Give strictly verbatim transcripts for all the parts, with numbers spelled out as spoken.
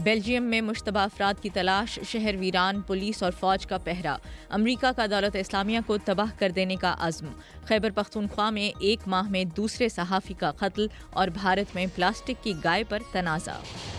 Belgium میں مشتبہ افراد کی تلاش، شہر ویران، پولیس اور فوج کا پہرا۔ امریکہ کا دولت اسلامیہ کو تباہ کر دینے کا عزم۔ خیبر پختونخوا میں ایک ماہ میں دوسرے صحافی کا قتل اور بھارت میں پلاسٹک کی گائے پر تنازع۔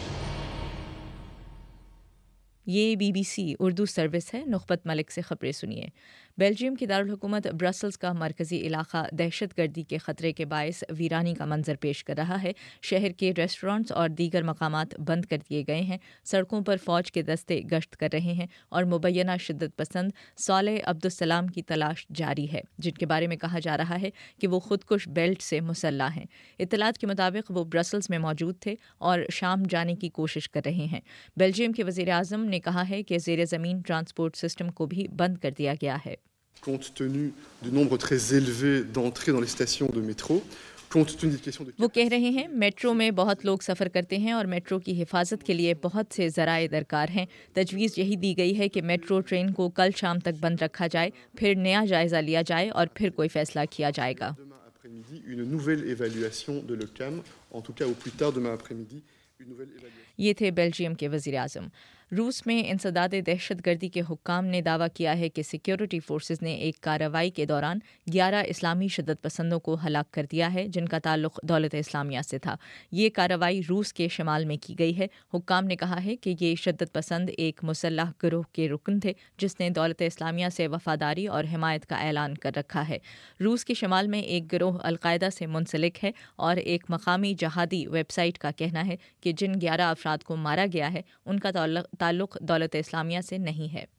یہ B B C Urdu service ہے۔ نخبت ملک سے خبریں سنیے۔ بیلجیم کی دارالحکومت برسلز کا مرکزی علاقہ دہشت گردی کے خطرے کے باعث ویرانی کا منظر پیش کر رہا ہے۔ شہر کے ریسٹورانٹس اور دیگر مقامات بند کر دیے گئے ہیں، سڑکوں پر فوج کے دستے گشت کر رہے ہیں اور مبینہ شدت پسند صالح عبدالسلام کی تلاش جاری ہے، جن کے بارے میں کہا جا رہا ہے کہ وہ خودکش بیلٹ سے مسلح ہیں۔ اطلاعات کے مطابق وہ برسلز میں موجود تھے اور شام جانے کی کوشش کر رہے ہیں۔ بیلجیم کے وزیر اعظم نے کہا ہے کہ زیر زمین ٹرانسپورٹ سسٹم کو بھی بند کر دیا گیا ہے۔ compte tenu du nombre très élevé d'entrées dans les stations de métro, compte tenu des questions de... وہ کہہ رہے ہیں میٹرو میں بہت لوگ سفر کرتے ہیں اور میٹرو کی حفاظت کے لیے بہت سے ذرائع درکار ہیں۔ تجویز یہی دی گئی ہے کہ میٹرو ٹرین کو کل شام تک بند رکھا جائے، پھر نیا جائزہ لیا جائے اور پھر کوئی فیصلہ کیا جائے گا۔ une nouvelle évaluation de l'OCAM, en tout cas au plus tard demain après-midi. یہ تھے بیلجیم کے وزیر اعظم۔ روس میں انسداد دہشت گردی کے حکام نے دعویٰ کیا ہے کہ سیکیورٹی فورسز نے ایک کارروائی کے دوران گیارہ اسلامی شدت پسندوں کو ہلاک کر دیا ہے، جن کا تعلق دولت اسلامیہ سے تھا۔ یہ کارروائی روس کے شمال میں کی گئی ہے۔ حکام نے کہا ہے کہ یہ شدت پسند ایک مسلح گروہ کے رکن تھے جس نے دولت اسلامیہ سے وفاداری اور حمایت کا اعلان کر رکھا ہے۔ روس کے شمال میں ایک گروہ القاعدہ سے منسلک ہے اور ایک مقامی جہادی ویب سائٹ کا کہنا ہے کہ جن گیارہ افراد کو مارا گیا ہے ان کا تعلق دولت اسلامیہ سے نہیں ہے۔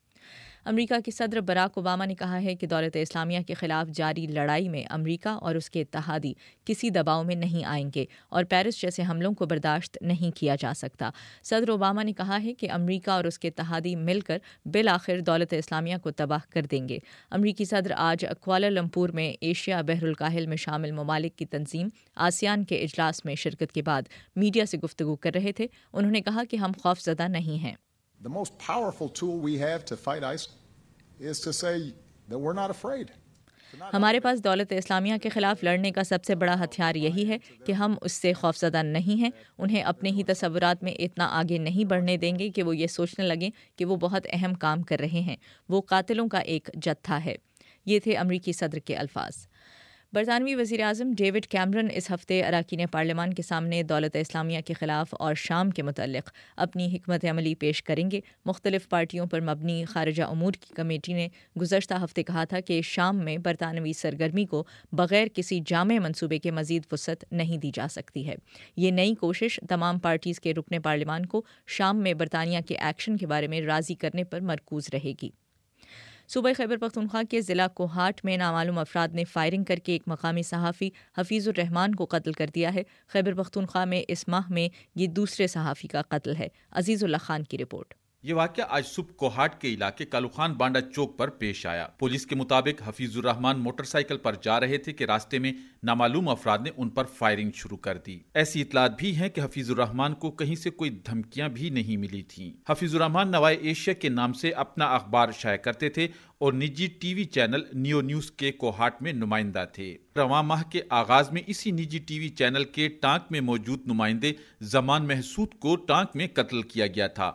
امریکہ کے صدر براک اوباما نے کہا ہے کہ دولت اسلامیہ کے خلاف جاری لڑائی میں امریکہ اور اس کے اتحادی کسی دباؤ میں نہیں آئیں گے اور پیرس جیسے حملوں کو برداشت نہیں کیا جا سکتا۔ صدر اوباما نے کہا ہے کہ امریکہ اور اس کے اتحادی مل کر بالآخر دولت اسلامیہ کو تباہ کر دیں گے۔ امریکی صدر آج کوالالمپور میں ایشیا بحر الکاہل میں شامل ممالک کی تنظیم آسیان کے اجلاس میں شرکت کے بعد میڈیا سے گفتگو کر رہے تھے۔ انہوں نے کہا کہ ہم خوفزدہ نہیں ہیں۔ The most powerful tool we have to fight ISIL is to say that we're not afraid. ہمارے پاس دولت اسلامیہ کے خلاف لڑنے کا سب سے بڑا ہتھیار یہی ہے کہ ہم اس سے خوفزدہ نہیں ہیں۔ انہیں اپنے ہی تصورات میں اتنا آگے نہیں بڑھنے دیں گے کہ وہ یہ سوچنے لگیں کہ وہ بہت اہم کام کر رہے ہیں۔ وہ قاتلوں کا ایک جتھا ہے۔ یہ تھے امریکی صدر کے الفاظ۔ برطانوی وزیر اعظم ڈیوڈ کیمرن اس ہفتے اراکین پارلیمان کے سامنے دولت اسلامیہ کے خلاف اور شام کے متعلق اپنی حکمت عملی پیش کریں گے۔ مختلف پارٹیوں پر مبنی خارجہ امور کی کمیٹی نے گزشتہ ہفتے کہا تھا کہ شام میں برطانوی سرگرمی کو بغیر کسی جامع منصوبے کے مزید وسعت نہیں دی جا سکتی ہے۔ یہ نئی کوشش تمام پارٹیز کے رکن پارلیمان کو شام میں برطانیہ کے ایکشن کے بارے میں راضی کرنے پر مرکوز رہے گی۔ صوبہ خیبر پختونخوا کے ضلع کوہاٹ میں نامعلوم افراد نے فائرنگ کر کے ایک مقامی صحافی حفیظ الرحمان کو قتل کر دیا ہے۔ خیبر پختونخوا میں اس ماہ میں یہ دوسرے صحافی کا قتل ہے۔ عزیز اللہ خان کی رپورٹ۔ یہ واقعہ آج صبح کوہاٹ کے علاقے کالوخان بانڈا چوک پر پیش آیا۔ پولیس کے مطابق حفیظ الرحمان موٹر سائیکل پر جا رہے تھے کہ راستے میں نامعلوم افراد نے ان پر فائرنگ شروع کر دی۔ ایسی اطلاعات بھی ہیں کہ حفیظ الرحمان کو کہیں سے کوئی دھمکیاں بھی نہیں ملی تھیں۔ حفیظ الرحمان نوائے ایشیا کے نام سے اپنا اخبار شائع کرتے تھے اور نجی T V channel Neo news کے کوہاٹ میں نمائندہ تھے۔ رواں ماہ کے آغاز میں اسی نجی ٹی وی چینل کے ٹانک میں موجود نمائندے زمان محسود کو ٹانک میں قتل کیا گیا تھا۔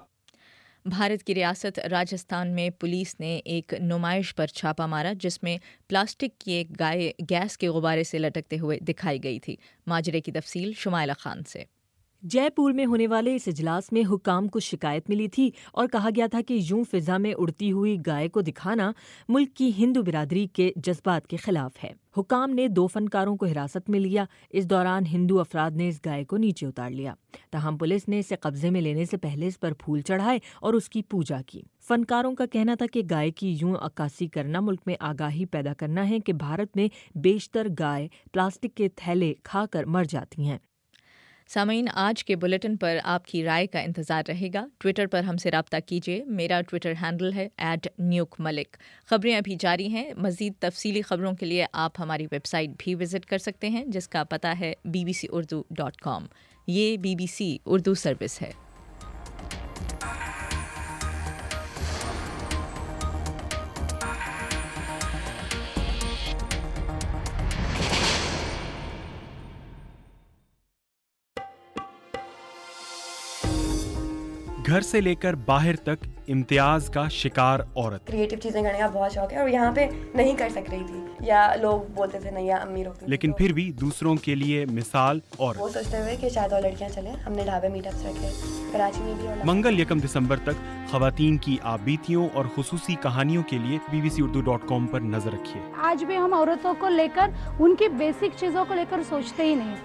بھارت کی ریاست راجستھان میں پولیس نے ایک نمائش پر چھاپا مارا جس میں پلاسٹک کی ایک گائے گیس کے غبارے سے لٹکتے ہوئے دکھائی گئی تھی۔ ماجرے کی تفصیل شمائلہ خان سے۔ جے پور میں ہونے والے اس اجلاس میں حکام کو شکایت ملی تھی اور کہا گیا تھا کہ یوں فضا میں اڑتی ہوئی گائے کو دکھانا ملک کی ہندو برادری کے جذبات کے خلاف ہے۔ حکام نے دو فنکاروں کو حراست میں لیا۔ اس دوران ہندو افراد نے اس گائے کو نیچے اتار لیا، تاہم پولیس نے اسے قبضے میں لینے سے پہلے اس پر پھول چڑھائے اور اس کی پوجا کی۔ فنکاروں کا کہنا تھا کہ گائے کی یوں عکاسی کرنا ملک میں آگاہی پیدا کرنا ہے کہ بھارت میں بیشتر گائے پلاسٹک کے تھیلے کھا کر مر جاتی ہیں۔ سامعین، آج کے بلیٹن پر آپ کی رائے کا انتظار رہے گا۔ ٹویٹر پر ہم سے رابطہ کیجیے۔ میرا ٹویٹر ہینڈل ہے ایٹ نیوک ملک۔ خبریں ابھی جاری ہیں۔ مزید تفصیلی خبروں کے لیے آپ ہماری ویب سائٹ بھی وزٹ کر سکتے ہیں جس کا پتہ ہے B B C Urdu dot com. یہ B B C Urdu service ہے۔ گھر سے لے کر باہر تک امتیاز کا شکار عورت. کریٹیو چیزیں کرنے کا بہت شوق ہے اور یہاں پہ نہیں کر سک رہی تھی یا لوگ بولتے تھے نہیں یا امی روکتی تھی, لیکن پھر بھی دوسروں کے لیے مثال عورت. وہ سوچتے ہوئے کہ شاید اور لڑکیاں چلیں, ہم نے ڈھابے میٹ اپس رکھے کراچی میں بھی. منگل یکم دسمبر تک خواتین کی آبیتیوں اور خصوصی کہانیوں کے لیے B B C Urdu dot com پر نظر رکھیے. آج بھی ہم عورتوں کو لے کر ان کی بیسک چیزوں کو لے کر سوچتے ہی نہیں.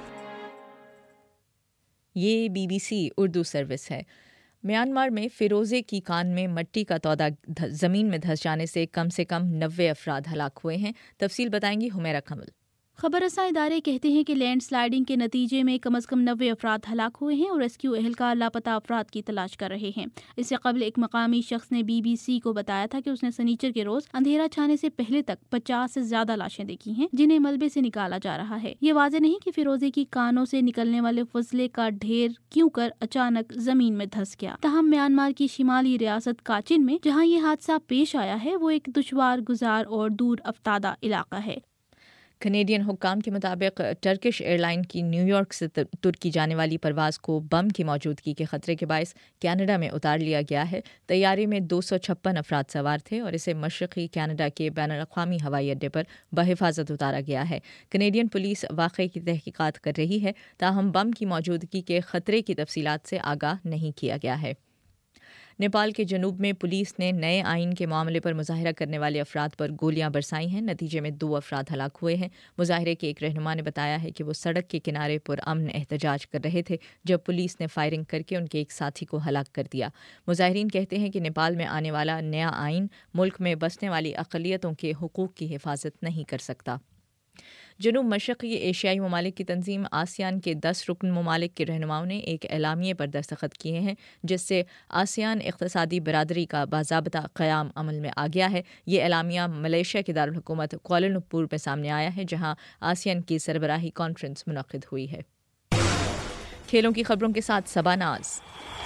یہ B B C Urdu service ہے. میانمار میں فیروزے کی کان میں مٹی کا تودا زمین میں دھس جانے سے کم سے کم نوے افراد ہلاک ہوئے ہیں. تفصیل بتائیں گی حمیرہ کمل. خبر رساں ادارے کہتے ہیں کہ لینڈ سلائیڈنگ کے نتیجے میں کم از کم نوے افراد ہلاک ہوئے ہیں اور ریسکیو اہلکار لاپتہ افراد کی تلاش کر رہے ہیں. اس سے قبل ایک مقامی شخص نے بی بی سی کو بتایا تھا کہ اس نے سنیچر کے روز اندھیرا چھانے سے پہلے تک پچاس سے زیادہ لاشیں دیکھی ہیں جنہیں ملبے سے نکالا جا رہا ہے. یہ واضح نہیں کہ فیروزے کی کانوں سے نکلنے والے فضلے کا ڈھیر کیوں کر اچانک زمین میں دھس گیا. تاہم میانمار کی شمالی ریاست کاچن میں جہاں یہ حادثہ پیش آیا ہے وہ ایک دشوار گزار اور دور افتادہ علاقہ ہے. کینیڈین حکام کے مطابق ٹرکش ایئر لائن کی نیو یارک سے ترکی جانے والی پرواز کو بم کی موجودگی کے خطرے کے باعث کینیڈا میں اتار لیا گیا ہے. طیارے میں دو سو چھپن افراد سوار تھے اور اسے مشرقی کینیڈا کے بین الاقوامی ہوائی اڈے پر بحفاظت اتارا گیا ہے. کینیڈین پولیس واقعے کی تحقیقات کر رہی ہے, تاہم بم کی موجودگی کے خطرے کی تفصیلات سے آگاہ نہیں کیا گیا ہے. نیپال کے جنوب میں پولیس نے نئے آئین کے معاملے پر مظاہرہ کرنے والے افراد پر گولیاں برسائی ہیں. نتیجے میں دو افراد ہلاک ہوئے ہیں. مظاہرے کے ایک رہنما نے بتایا ہے کہ وہ سڑک کے کنارے پر امن احتجاج کر رہے تھے جب پولیس نے فائرنگ کر کے ان کے ایک ساتھی کو ہلاک کر دیا. مظاہرین کہتے ہیں کہ نیپال میں آنے والا نیا آئین ملک میں بسنے والی اقلیتوں کے حقوق کی حفاظت نہیں کر سکتا. جنوب مشرقی ایشیائی ممالک کی تنظیم آسیان کے دس رکن ممالک کے رہنماؤں نے ایک اعلامیے پر دستخط کیے ہیں جس سے آسیان اقتصادی برادری کا باضابطہ قیام عمل میں آ گیا ہے. یہ اعلامیہ ملیشیا کے دارالحکومت کوالالمپور میں سامنے آیا ہے جہاں آسیان کی سربراہی کانفرنس منعقد ہوئی ہے. کھیلوں کی خبروں کے ساتھ صبا ناز.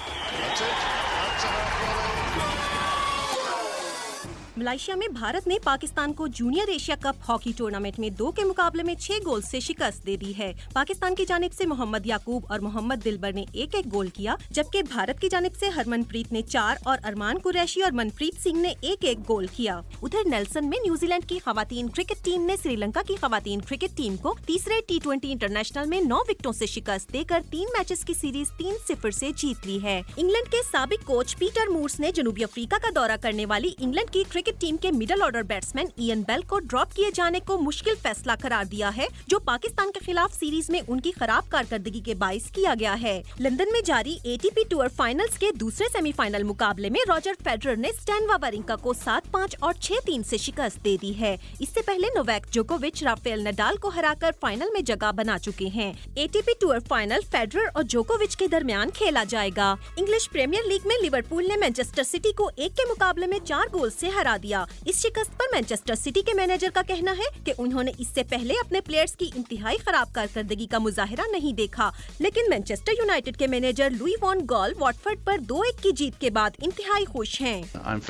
ملائیشیا میں بھارت نے پاکستان کو junior Asia cup hockey tournament میں دو کے مقابلے میں چھ گول سے شکست دے دی ہے. پاکستان کی جانب سے محمد یعقوب اور محمد دلبر نے ایک ایک گول کیا جبکہ بھارت کی جانب سے ہرمن پریت نے چار اور ارمان قریشی اور منپریت سنگھ نے ایک ایک گول کیا. ادھر نیلسن میں نیوزی لینڈ کی خواتین کرکٹ ٹیم نے سری لنکا کی خواتین کرکٹ ٹیم کو تیسرے ٹی ٹوینٹی انٹرنیشنل میں نو وکٹوں سے شکست دے کر تین میچز کی سیریز تین صفر سے جیت لی ہے. انگلینڈ کے سابق کوچ پیٹر مورس نے جنوبی افریقہ کا دورہ کرنے والی انگلینڈ کی کرکٹ ٹیم کے middle order batsman Ian Bell کو ڈراپ کیے جانے کو مشکل فیصلہ قرار دیا ہے جو پاکستان کے خلاف سیریز میں ان کی خراب کارکردگی کے باعث کیا گیا ہے. لندن میں جاری A T P tour finals کے دوسرے سیمی فائنل مقابلے میں راجر فیڈرر نے اسٹین واورینکا کو سات پانچ اور چھ تین سے شکست دے دی ہے. اس سے پہلے نوواک جوکووچ رافیل نڈال کو ہرا کر فائنل میں جگہ بنا چکے ہیں. A T P tour final Federer اور جوکووچ کے درمیان کھیلا جائے گا. انگلش پریمیئر لیگ میں لیورپول نے مانچسٹر سٹی کو ایک کے مقابلے میں چار گول سے ہرا دیا. اس شکست پر مانچسٹر سٹی کے مینیجر کا کہنا ہے کہ انہوں نے اس سے پہلے اپنے پلیئرز کی انتہائی خراب کارکردگی کا مظاہرہ نہیں دیکھا, لیکن مانچسٹر یونائیٹڈ کے manager Louis van Gaal Watford پر دو ایک کی جیت کے بعد انتہائی خوش ہیں.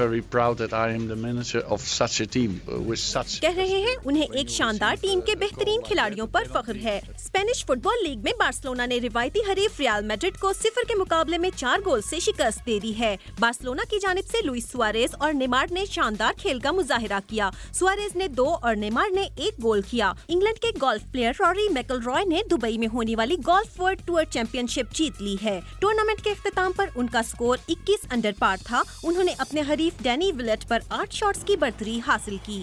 کہہ رہے ہیں انہیں ایک شاندار ٹیم کے بہترین کھلاڑیوں پر فخر ہے. اسپینش فٹ بال لیگ میں بارسلونا نے روایتی حریف ریال میڈرڈ کو صفر کے مقابلے میں چار گول سے شکست دے دی ہے. بارسلونا کی جانب سے لوئس سوارز اور نیمار نے شاندار کھیل کا مظاہرہ کیا. سوارز نے دو اور نیمار نے ایک گول کیا. انگلینڈ کے گولف پلیئر روری میکل رائے نے دبئی میں ہونے والی golf world tour championship جیت لی ہے. ٹورنامنٹ کے اختتام پر ان کا سکور اکیس انڈر پار تھا. انہوں نے اپنے حریف ڈینی ولیٹ پر آٹھ شاٹس کی برتری حاصل کی.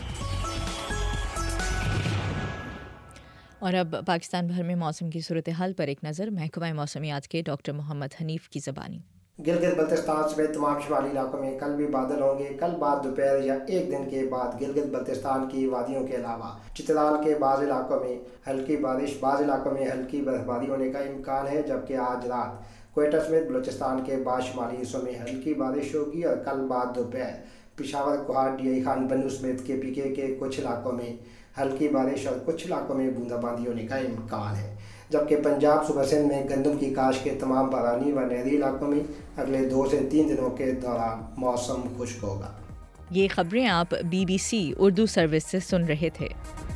اور اب پاکستان بھر میں موسم کی صورتحال پر ایک نظر محکمہ موسمیات کے ڈاکٹر محمد حنیف کی زبانی. گلگت بلتستان سمیت تمام شمالی علاقوں میں کل بھی بادل ہوں گے. کل بعد دوپہر یا ایک دن کے بعد گلگت بلتستان کی وادیوں کے علاوہ چترال کے بعض علاقوں میں ہلکی بارش, بعض علاقوں میں ہلکی برفباری ہونے کا امکان ہے, جبکہ آج رات کوئٹہ سمیت بلوچستان کے بعض شمالی حصوں میں ہلکی بارش ہوگی اور کل بعد دوپہر پشاور, کوہاٹ, ڈی آئی خان, بنو سمیت کے پی کے کے کچھ علاقوں میں ہلکی بارش اور کچھ علاقوں میں بوندا باندی ہونے کا امکان ہے. جبکہ پنجاب صوبہ سندھ میں گندم کی کاشت کے تمام بارانی و نہری علاقوں میں اگلے دو سے تین دنوں کے دوران موسم خشک ہوگا. یہ خبریں آپ B B C Urdu service سے سن رہے تھے.